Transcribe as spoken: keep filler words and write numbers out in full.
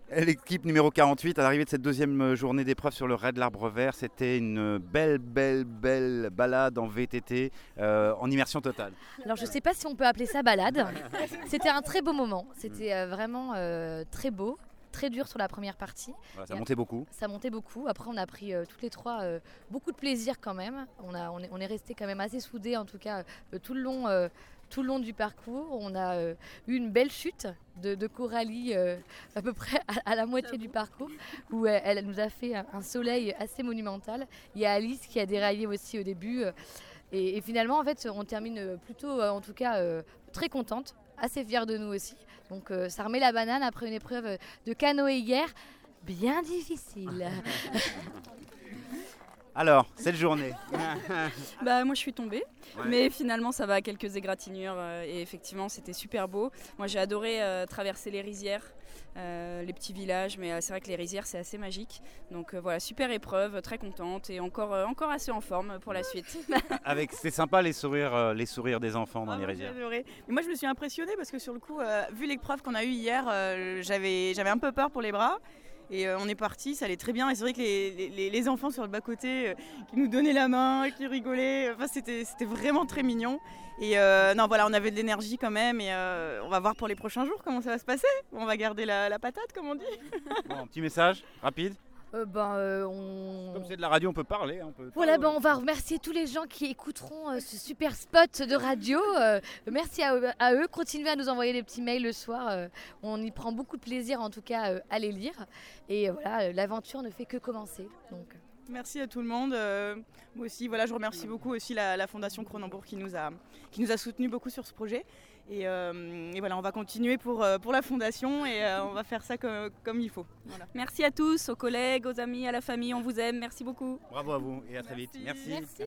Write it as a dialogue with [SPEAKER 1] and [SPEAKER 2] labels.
[SPEAKER 1] L'équipe numéro quarante-huit, à l'arrivée de cette deuxième journée d'épreuve sur le raid de l'Arbre Vert, c'était une belle, belle, belle balade en V T T, euh, en immersion totale.
[SPEAKER 2] Alors je ne sais pas si on peut appeler ça balade. C'était un très beau moment. C'était euh, vraiment euh, très beau, très dur sur la première partie.
[SPEAKER 1] Voilà, ça montait beaucoup.
[SPEAKER 2] Ça montait beaucoup. Après, on a pris euh, toutes les trois euh, beaucoup de plaisir quand même. On, a, on est, on est resté quand même assez soudés, en tout cas euh, tout le long. Euh, Tout le long du parcours, on a euh, eu une belle chute de, de Coralie euh, à peu près à, à la moitié du parcours, où elle, elle nous a fait un, un soleil assez monumental. Il y a Alice qui a déraillé aussi au début. Euh, et, et finalement, en fait, on termine plutôt, euh, en tout cas, euh, très contente, assez fière de nous aussi. Donc euh, ça remet la banane après une épreuve de canoë hier, bien difficile.
[SPEAKER 1] Alors, cette journée
[SPEAKER 3] Bah moi je suis tombée,
[SPEAKER 1] ouais.
[SPEAKER 3] Mais finalement ça va à quelques égratignures euh, et effectivement c'était super beau. Moi j'ai adoré euh, traverser les rizières, euh, les petits villages, mais euh, c'est vrai que les rizières c'est assez magique. Donc euh, voilà, super épreuve, très contente et encore, euh, encore assez en forme pour la suite.
[SPEAKER 1] Avec, c'est sympa les sourires, euh, les sourires des enfants dans
[SPEAKER 4] ah,
[SPEAKER 1] les
[SPEAKER 4] moi,
[SPEAKER 1] rizières.
[SPEAKER 4] J'ai adoré. Mais moi je me suis impressionnée parce que sur le coup, euh, vu l'épreuve qu'on a eue hier, euh, j'avais, j'avais un peu peur pour les bras. Et euh, on est parti, ça allait très bien. Et c'est vrai que les, les, les enfants sur le bas-côté euh, qui nous donnaient la main, qui rigolaient, enfin, c'était, c'était vraiment très mignon. Et euh, non, voilà, on avait de l'énergie quand même. Et euh, on va voir pour les prochains jours comment ça va se passer. On va garder la, la patate, comme on dit.
[SPEAKER 1] Bon, un petit message rapide.
[SPEAKER 2] Euh, ben, euh, on...
[SPEAKER 1] Comme c'est de la radio, on peut parler. On peut...
[SPEAKER 2] Voilà, ben, on va remercier tous les gens qui écouteront euh, ce super spot de radio. Euh, merci à eux, à eux. Continuez à nous envoyer des petits mails le soir. Euh, on y prend beaucoup de plaisir, en tout cas, euh, à les lire. Et euh, voilà, euh, l'aventure ne fait que commencer. Donc...
[SPEAKER 4] Merci à tout le monde. Euh, moi aussi, voilà, je remercie beaucoup aussi la, la Fondation Cronenbourg qui nous a, qui nous a soutenus beaucoup sur ce projet. Et, euh, et voilà, on va continuer pour, pour la Fondation et euh, on va faire ça comme, comme il faut. Voilà.
[SPEAKER 3] Merci à tous, aux collègues, aux amis, à la famille, on vous aime, merci beaucoup.
[SPEAKER 1] Bravo à vous et à très vite.
[SPEAKER 4] Merci.
[SPEAKER 1] Merci.
[SPEAKER 2] Merci.